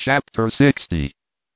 Chapter 60.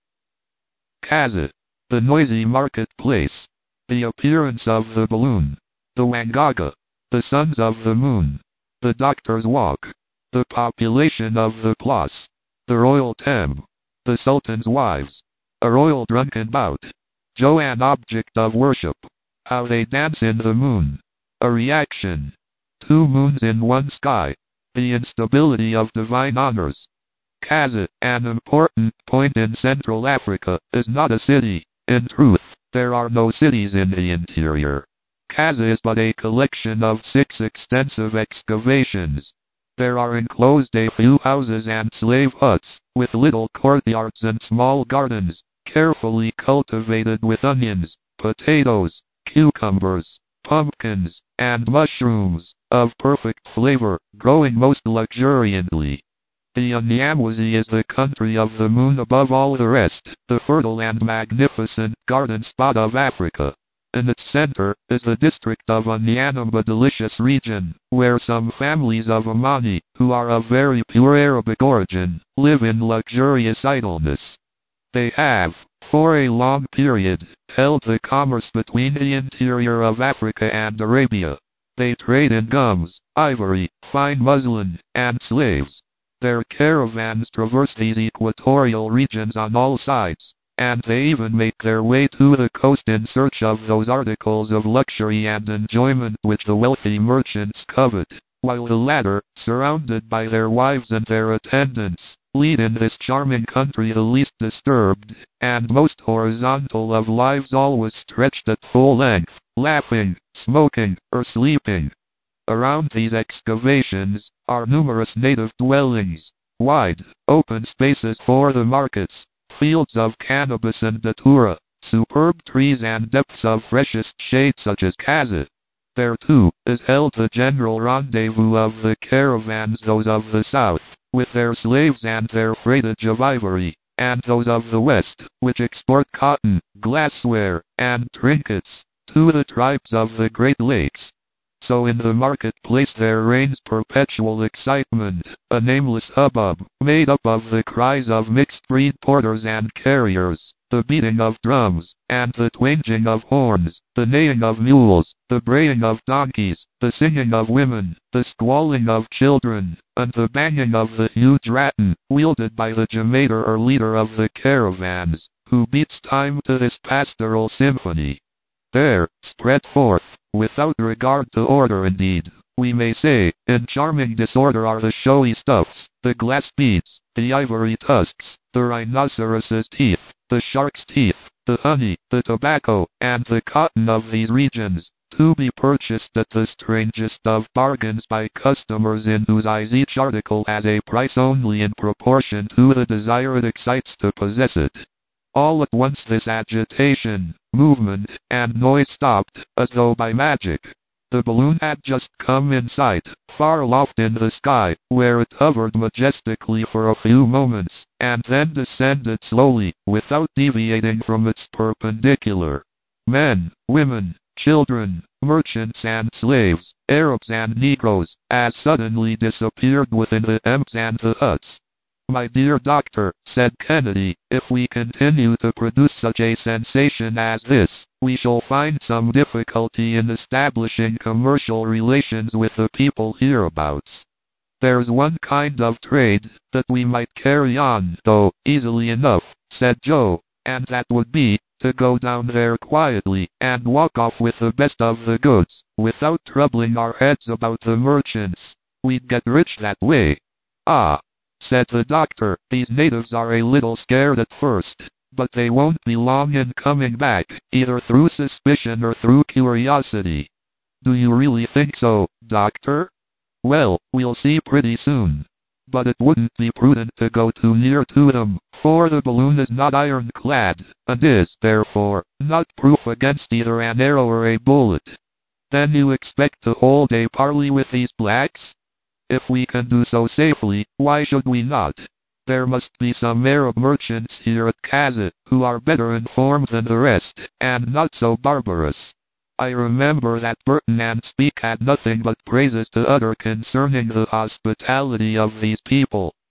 Kazakh. The noisy marketplace. The appearance of the balloon. The Wangaga. The sons of the moon. The doctor's walk. The population of the Place. The royal temb. The sultan's wives. A royal drunken bout. Joe an object of worship. How they dance in the moon. A reaction. Two moons in one sky. The instability of divine honors. Kazakh, an important point in Central Africa, is not a city. In truth, there are no cities in the interior. Kazakh is but a collection of 6 extensive excavations. There are enclosed a few houses and slave huts, with little courtyards and small gardens, carefully cultivated with onions, potatoes, cucumbers, pumpkins, and mushrooms, of perfect flavor, growing most luxuriantly. The Anyamwezi is the country of the moon above all the rest, the fertile and magnificent garden spot of Africa. In its center is the district of Anyanamba delicious region, where some families of Amani, who are of very pure Arabic origin, live in luxurious idleness. They have, for a long period, held the commerce between the interior of Africa and Arabia. They trade in gums, ivory, fine muslin, and slaves. Their caravans traverse these equatorial regions on all sides, and they even make their way to the coast in search of those articles of luxury and enjoyment which the wealthy merchants covet, while the latter, surrounded by their wives and their attendants, lead in this charming country the least disturbed, and most horizontal of lives, always stretched at full length, laughing, smoking, or sleeping. Around these excavations are numerous native dwellings, wide, open spaces for the markets, fields of cannabis and datura, superb trees and depths of freshest shade such as Kazakh. There too is held the general rendezvous of the caravans, those of the south, with their slaves and their freightage of ivory, and those of the west, which export cotton, glassware, and trinkets, to the tribes of the Great Lakes. So in the marketplace there reigns perpetual excitement, a nameless hubbub, made up of the cries of mixed-breed porters and carriers, the beating of drums, and the twanging of horns, the neighing of mules, the braying of donkeys, the singing of women, the squalling of children, and the banging of the huge rattan, wielded by the jamader or leader of the caravans, who beats time to this pastoral symphony. There, spread forth, without regard to order indeed, we may say, in charming disorder are the showy stuffs, the glass beads, the ivory tusks, the rhinoceros's teeth, the shark's teeth, the honey, the tobacco, and the cotton of these regions, to be purchased at the strangest of bargains by customers in whose eyes each article has a price only in proportion to the desire it excites to possess it. All at once this agitation, movement, and noise stopped, as though by magic. The balloon had just come in sight, far aloft in the sky, where it hovered majestically for a few moments, and then descended slowly, without deviating from its perpendicular. Men, women, children, merchants and slaves, Arabs and Negroes, as suddenly disappeared within the ems and the huts. "My dear doctor," said Kennedy, "if we continue to produce such a sensation as this, we shall find some difficulty in establishing commercial relations with the people hereabouts. There's one kind of trade that we might carry on, though, easily enough," said Joe, "and that would be, to go down there quietly, and walk off with the best of the goods, without troubling our heads about the merchants. We'd get rich that way." "Ah," said the doctor, "these natives are a little scared at first, but they won't be long in coming back, either through suspicion or through curiosity." "Do you really think so, doctor?" "Well, we'll see pretty soon. But it wouldn't be prudent to go too near to them, for the balloon is not ironclad, and is, therefore, not proof against either an arrow or a bullet." "Then you expect to hold a parley with these blacks?" "If we can do so safely, why should we not? There must be some Arab merchants here at Kazakh, who are better informed than the rest, and not so barbarous. I remember that Burton and Speke had nothing but praises to utter concerning the hospitality of these people,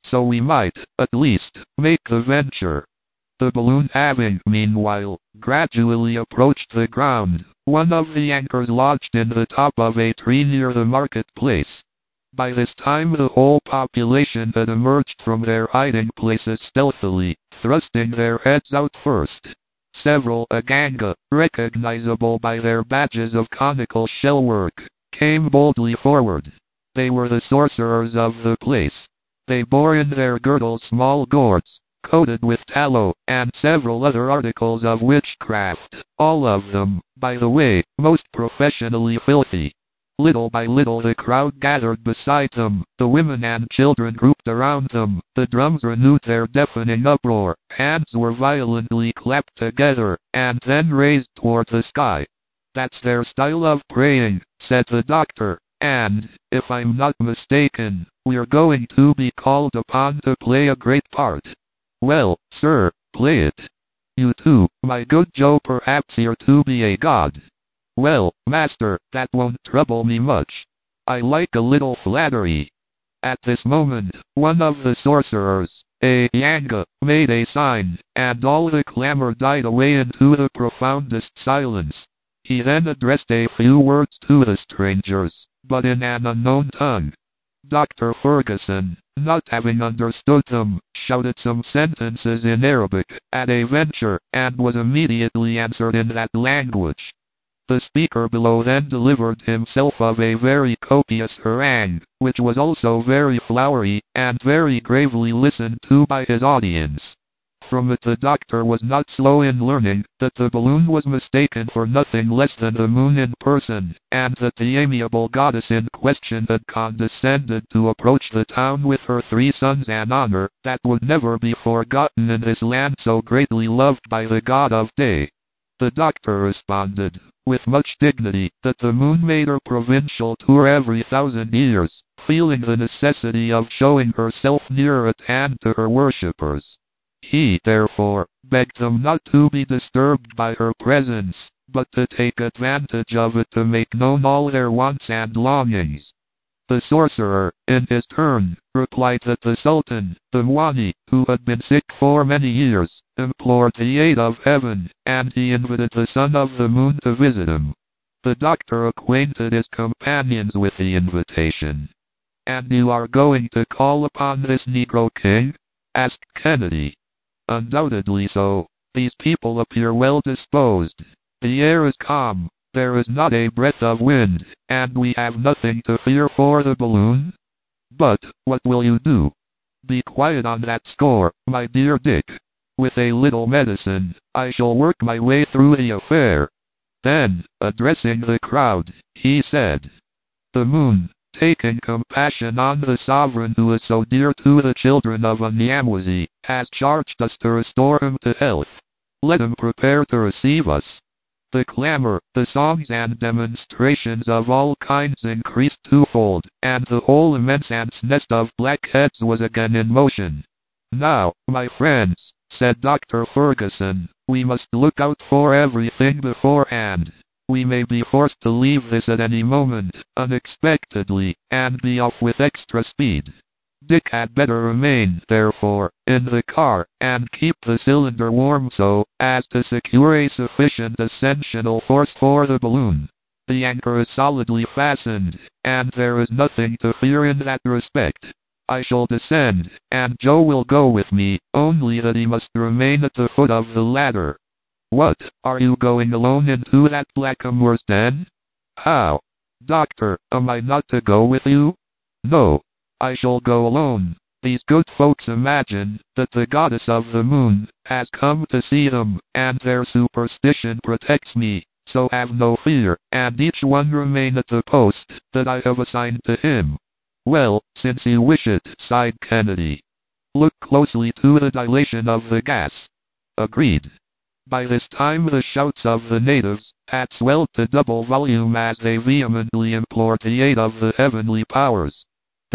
so we might, at least, make the venture. The balloon having, meanwhile, gradually approached the ground, one of the anchors lodged in the top of a tree near the marketplace. By this time the whole population had emerged from their hiding places stealthily, thrusting their heads out first. Several Aganga, recognizable by their badges of conical shellwork, came boldly forward. They were the sorcerers of the place. They bore in their girdles small gourds, coated with tallow, and several other articles of witchcraft, all of them, by the way, most professionally filthy. Little by little the crowd gathered beside them, the women and children grouped around them, the drums renewed their deafening uproar, hands were violently clapped together, and then raised toward the sky. "That's their style of praying," said the doctor, "and, if I'm not mistaken, we're going to be called upon to play a great part." "Well, sir, play it. You too, my good Joe, perhaps you're to be a god." "Well, master, that won't trouble me much. I like a little flattery." At this moment, one of the sorcerers, a Yanga, made a sign, and all the clamor died away into the profoundest silence. He then addressed a few words to the strangers, but in an unknown tongue. Dr. Ferguson, not having understood them, shouted some sentences in Arabic, at a venture, and was immediately answered in that language. The speaker below then delivered himself of a very copious harangue, which was also very flowery, and very gravely listened to by his audience. From it the doctor was not slow in learning that the balloon was mistaken for nothing less than the moon in person, and that the amiable goddess in question had condescended to approach the town with her 3 sons, an honor that would never be forgotten in this land so greatly loved by the god of day. The doctor responded, with much dignity, that the moon made her provincial tour every 1,000 years, feeling the necessity of showing herself nearer at hand to her worshippers. He, therefore, begged them not to be disturbed by her presence, but to take advantage of it to make known all their wants and longings. The sorcerer, in his turn, replied that the Sultan, the Mwani, who had been sick for many years, implored the aid of heaven, and he invited the son of the moon to visit him. The doctor acquainted his companions with the invitation. "And you are going to call upon this Negro king?" asked Kennedy. "Undoubtedly so. These people appear well disposed. The air is calm. There is not a breath of wind, and we have nothing to fear for the balloon. But, what will you do? Be quiet on that score, my dear Dick. With a little medicine, I shall work my way through the affair." Then, addressing the crowd, he said, "The moon, taking compassion on the sovereign who is so dear to the children of Unyamwezi, has charged us to restore him to health. Let him prepare to receive us." The clamor, the songs and demonstrations of all kinds increased twofold, and the whole immense ants' nest of blackheads was again in motion. "Now, my friends," said Dr. Ferguson, "we must look out for everything beforehand. We may be forced to leave this at any moment, unexpectedly, and be off with extra speed. Dick had better remain, therefore, in the car, and keep the cylinder warm so as to secure a sufficient ascensional force for the balloon. The anchor is solidly fastened, and there is nothing to fear in that respect. I shall descend, and Joe will go with me, only that he must remain at the foot of the ladder." "What, are you going alone into that blackamoor's den?" "How? Doctor, am I not to go with you?" "No. I shall go alone. These good folks imagine that the goddess of the moon has come to see them, and their superstition protects me, so have no fear, and each one remain at the post that I have assigned to him." "Well, since you wish it," sighed Kennedy. "Look closely to the dilation of the gas." "Agreed." By this time the shouts of the natives had swelled to double volume as they vehemently implored the aid of the heavenly powers.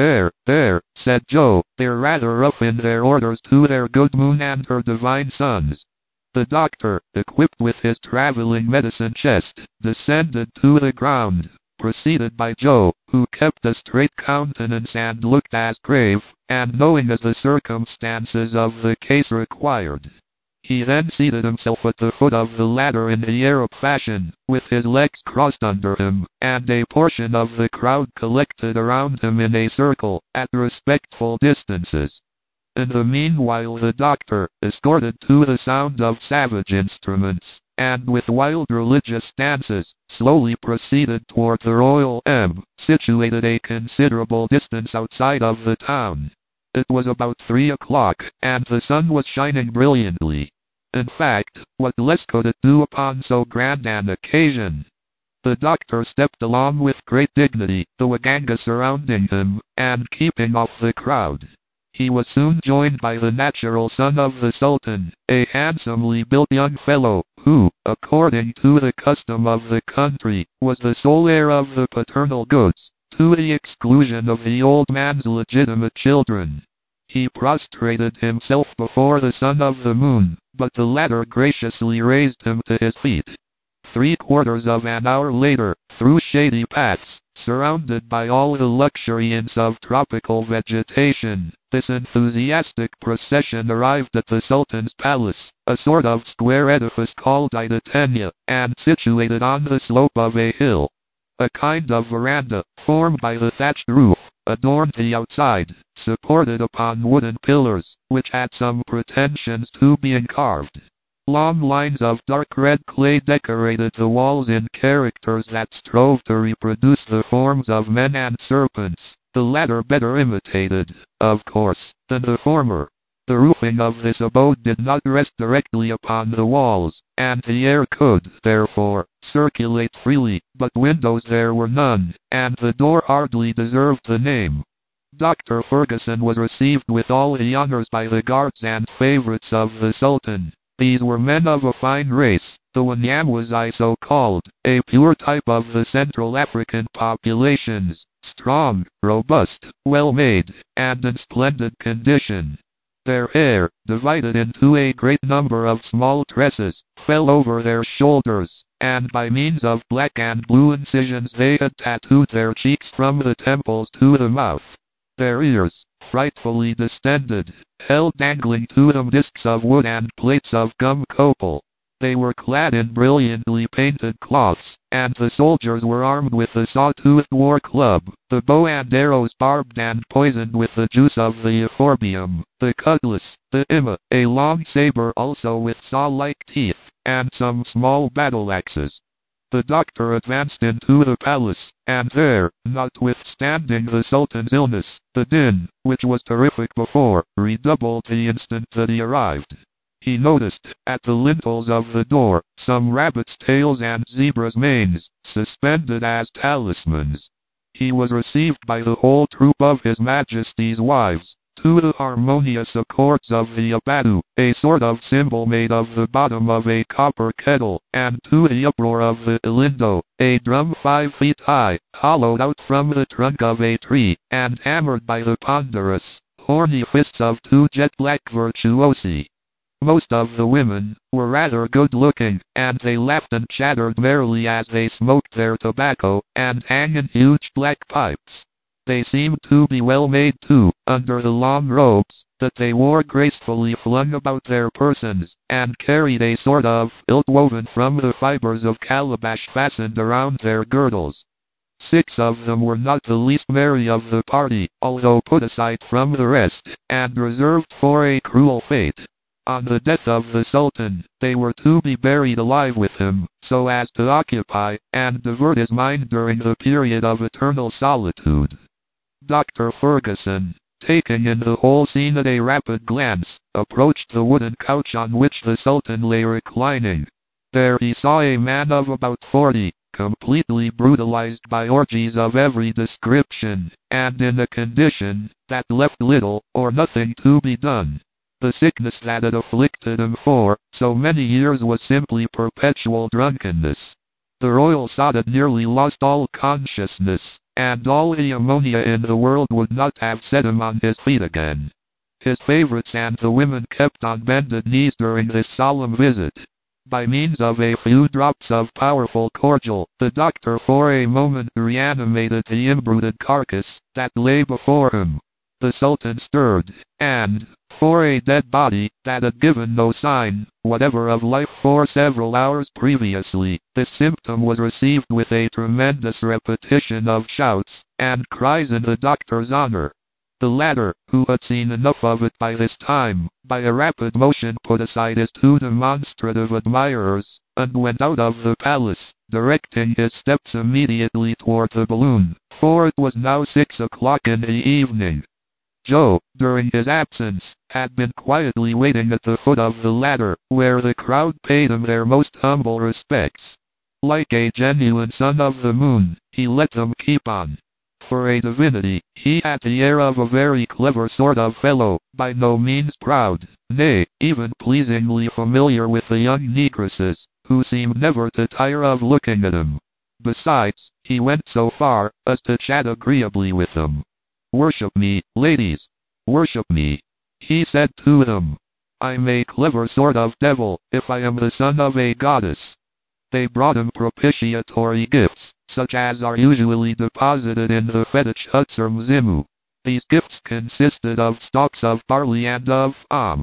There, said Joe, they're rather rough in their orders to their good moon and her divine sons." The doctor, equipped with his traveling medicine chest, descended to the ground, preceded by Joe, who kept a straight countenance and looked as grave and knowing as the circumstances of the case required. He then seated himself at the foot of the ladder in the Arab fashion, with his legs crossed under him, and a portion of the crowd collected around him in a circle, at respectful distances. In the meanwhile the doctor, escorted to the sound of savage instruments, and with wild religious stances, slowly proceeded toward the Royal M, situated a considerable distance outside of the town. It was about 3 o'clock, and the sun was shining brilliantly. In fact, what less could it do upon so grand an occasion? The doctor stepped along with great dignity, the Waganga surrounding him, and keeping off the crowd. He was soon joined by the natural son of the Sultan, a handsomely built young fellow, who, according to the custom of the country, was the sole heir of the paternal goods, to the exclusion of the old man's legitimate children. He prostrated himself before the Son of the Moon, but the latter graciously raised him to his feet. 3/4 of an hour later, through shady paths, surrounded by all the luxuriance of tropical vegetation, this enthusiastic procession arrived at the Sultan's palace, a sort of square edifice called Idatenia, and situated on the slope of a hill. A kind of veranda, formed by the thatched roof, adorned the outside, supported upon wooden pillars, which had some pretensions to being carved. Long lines of dark red clay decorated the walls in characters that strove to reproduce the forms of men and serpents, the latter better imitated, of course, than the former. The roofing of this abode did not rest directly upon the walls, and the air could, therefore, circulate freely, but windows there were none, and the door hardly deserved the name. Dr. Ferguson was received with all the honors by the guards and favorites of the Sultan. These were men of a fine race, the Wanyamwezi so called, a pure type of the Central African populations, strong, robust, well-made, and in splendid condition. Their hair, divided into a great number of small tresses, fell over their shoulders, and by means of black and blue incisions they had tattooed their cheeks from the temples to the mouth. Their ears, frightfully distended, held dangling to them discs of wood and plates of gum copal. They were clad in brilliantly painted cloths, and the soldiers were armed with the saw-toothed war club, the bow and arrows barbed and poisoned with the juice of the euphorbia, the cutlass, the ima, a long saber also with saw-like teeth, and some small battle-axes. The doctor advanced into the palace, and there, notwithstanding the Sultan's illness, the din, which was terrific before, redoubled the instant that he arrived. He noticed, at the lintels of the door, some rabbits' tails and zebras' manes, suspended as talismans. He was received by the whole troop of His Majesty's wives, to the harmonious accords of the abadu, a sort of cymbal made of the bottom of a copper kettle, and to the uproar of the ilindo, a drum 5 feet high, hollowed out from the trunk of a tree, and hammered by the ponderous, horny fists of 2 jet-black virtuosi. Most of the women were rather good-looking, and they laughed and chattered merrily as they smoked their tobacco, and hung in huge black pipes. They seemed to be well made too, under the long robes that they wore gracefully flung about their persons, and carried a sort of ilt woven from the fibers of calabash fastened around their girdles. 6 of them were not the least merry of the party, although put aside from the rest, and reserved for a cruel fate. On the death of the Sultan, they were to be buried alive with him, so as to occupy and divert his mind during the period of eternal solitude. Dr. Ferguson, taking in the whole scene at a rapid glance, approached the wooden couch on which the Sultan lay reclining. There he saw a man of about 40, completely brutalized by orgies of every description, and in a condition that left little or nothing to be done. The sickness that had afflicted him for so many years was simply perpetual drunkenness. The royal sod had nearly lost all consciousness, and all the ammonia in the world would not have set him on his feet again. His favorites and the women kept on bended knees during this solemn visit. By means of a few drops of powerful cordial, the doctor for a moment reanimated the imbruted carcass that lay before him. The Sultan stirred, and, for a dead body that had given no sign whatever of life for several hours previously, this symptom was received with a tremendous repetition of shouts and cries in the doctor's honor. The latter, who had seen enough of it by this time, by a rapid motion put aside his two demonstrative admirers, and went out of the palace, directing his steps immediately toward the balloon, for it was now 6 o'clock in the evening. Joe, during his absence, had been quietly waiting at the foot of the ladder, where the crowd paid him their most humble respects. Like a genuine son of the moon, he let them keep on. For a divinity, he had the air of a very clever sort of fellow, by no means proud, nay, even pleasingly familiar with the young negresses, who seemed never to tire of looking at him. Besides, he went so far as to chat agreeably with them. "Worship me, ladies, worship me," he said to them. "I'm a clever sort of devil, if I am the son of a goddess." They brought him propitiatory gifts, such as are usually deposited in the fetish huts or mzimu. These gifts consisted of stalks of barley and of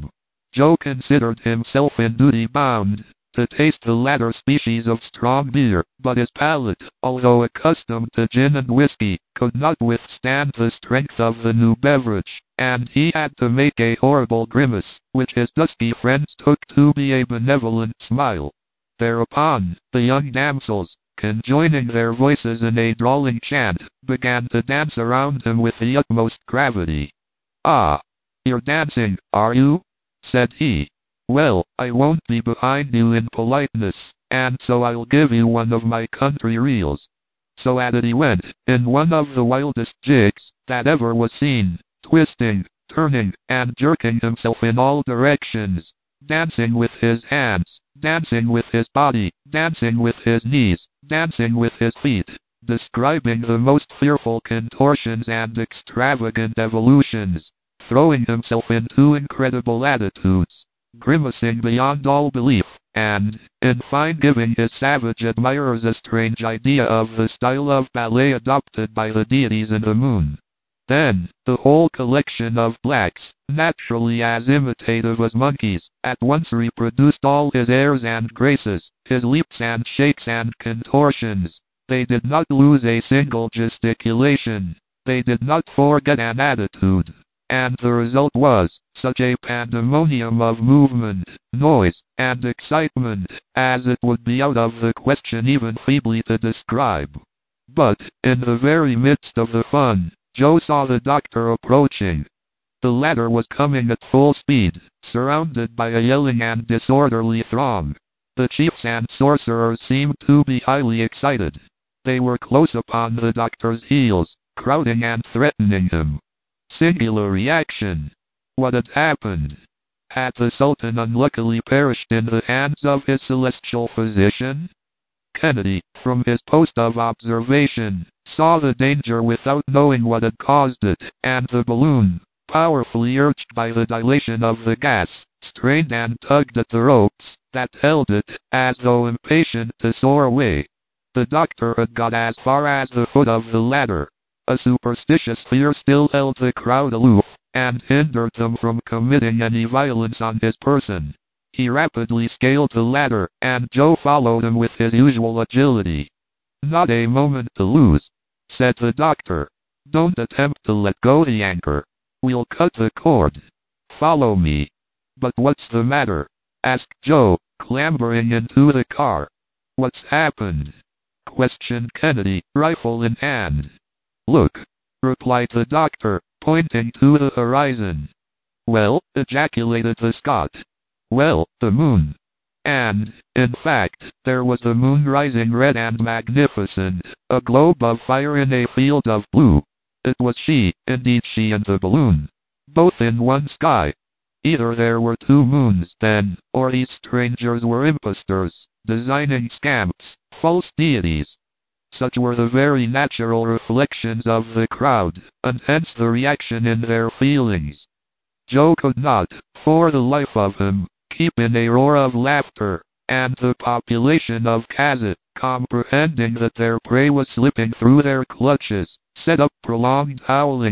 Joe considered himself in duty bound to taste the latter species of strong beer, but his palate, although accustomed to gin and whiskey, could not withstand the strength of the new beverage, and he had to make a horrible grimace, which his dusky friends took to be a benevolent smile. Thereupon, the young damsels, conjoining their voices in a drawling chant, began to dance around him with the utmost gravity. "Ah, you're dancing, are you?" said he. "Well, I won't be behind you in politeness, and so I'll give you one of my country reels." So at it he went, in one of the wildest jigs that ever was seen, twisting, turning, and jerking himself in all directions, dancing with his hands, dancing with his body, dancing with his knees, dancing with his feet, describing the most fearful contortions and extravagant evolutions, throwing himself into incredible attitudes, grimacing beyond all belief, and, in fine, giving his savage admirers a strange idea of the style of ballet adopted by the deities in the moon. Then, the whole collection of blacks, naturally as imitative as monkeys, at once reproduced all his airs and graces, his leaps and shakes and contortions. They did not lose a single gesticulation. They did not forget an attitude. And the result was such a pandemonium of movement, noise, and excitement, as it would be out of the question even feebly to describe. But, in the very midst of the fun, Joe saw the doctor approaching. The latter was coming at full speed, surrounded by a yelling and disorderly throng. The chiefs and sorcerers seemed to be highly excited. They were close upon the doctor's heels, crowding and threatening him. Singular reaction. What had happened? Had the Sultan unluckily perished in the hands of his celestial physician? Kennedy, from his post of observation, saw the danger without knowing what had caused it, and the balloon, powerfully urged by the dilation of the gas, strained and tugged at the ropes that held it, as though impatient to soar away. The doctor had got as far as the foot of the ladder. A superstitious fear still held the crowd aloof, and hindered them from committing any violence on his person. He rapidly scaled the ladder, and Joe followed him with his usual agility. "Not a moment to lose," said the doctor. "Don't attempt to let go the anchor. We'll cut the cord. Follow me." "But what's the matter?" asked Joe, clambering into the car. "What's happened?" questioned Kennedy, rifle in hand. "Look," replied the doctor, pointing to the horizon. "Well," ejaculated the Scot. "Well, the moon." And, in fact, there was the moon rising red and magnificent, a globe of fire in a field of blue. It was she, indeed she and the balloon, both in one sky. Either there were two moons then, or these strangers were impostors, designing scamps, false deities. Such were the very natural reflections of the crowd, and hence the reaction in their feelings. Joe could not, for the life of him, keep in a roar of laughter, and the population of Kazit, comprehending that their prey was slipping through their clutches, set up prolonged howlings,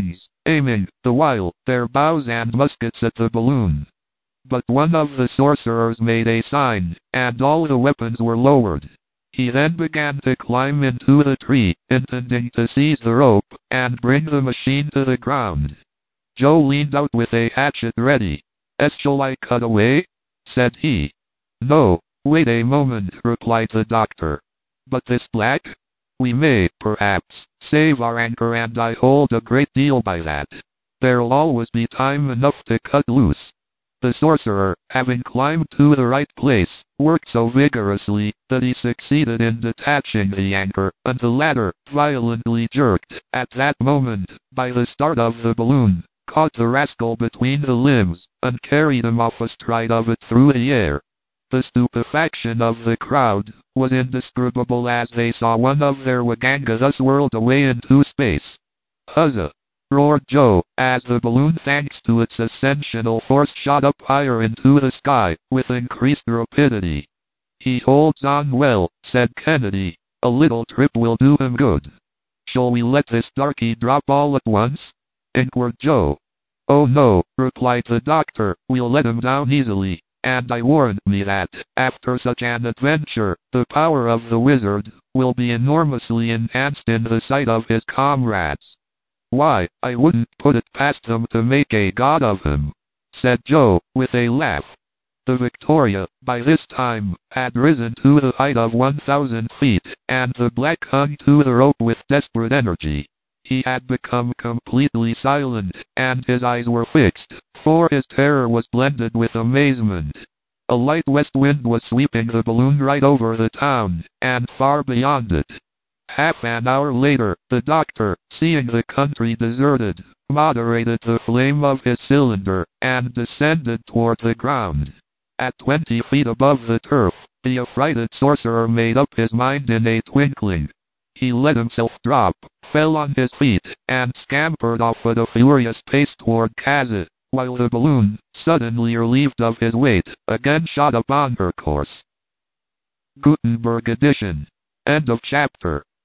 aiming, the while, their bows and muskets at the balloon. But one of the sorcerers made a sign, and all the weapons were lowered. He then began to climb into the tree, intending to seize the rope, and bring the machine to the ground. Joe leaned out with a hatchet ready. "Shall I cut away?" said he. "No, wait a moment," replied the doctor. "But this black? We may, perhaps, save our anchor, and I hold a great deal by that. There'll always be time enough to cut loose." The sorcerer, having climbed to the right place, worked so vigorously that he succeeded in detaching the anchor, and the latter, violently jerked, at that moment, by the start of the balloon, caught the rascal between the limbs, and carried him off astride of it through the air. The stupefaction of the crowd was indescribable as they saw one of their Waganga thus whirled away into space. "Huzzah!" roared Joe, as the balloon, thanks to its ascensional force, shot up higher into the sky, with increased rapidity. "He holds on well," said Kennedy. "A little trip will do him good." "Shall we let this darky drop all at once?" inquired Joe. "Oh no," replied the doctor, "we'll let him down easily. And I warrant me that, after such an adventure, the power of the wizard will be enormously enhanced in the sight of his comrades." "Why, I wouldn't put it past them to make a god of him," said Joe, with a laugh. The Victoria, by this time, had risen to the height of 1,000 feet, and the black hung to the rope with desperate energy. He had become completely silent, and his eyes were fixed, for his terror was blended with amazement. A light west wind was sweeping the balloon right over the town, and far beyond it. Half an hour later, the doctor, seeing the country deserted, moderated the flame of his cylinder, and descended toward the ground. At 20 feet above the turf, the affrighted sorcerer made up his mind in a twinkling. He let himself drop, fell on his feet, and scampered off at a furious pace toward Kazit, while the balloon, suddenly relieved of his weight, again shot upon her course. Gutenberg edition. End of chapter.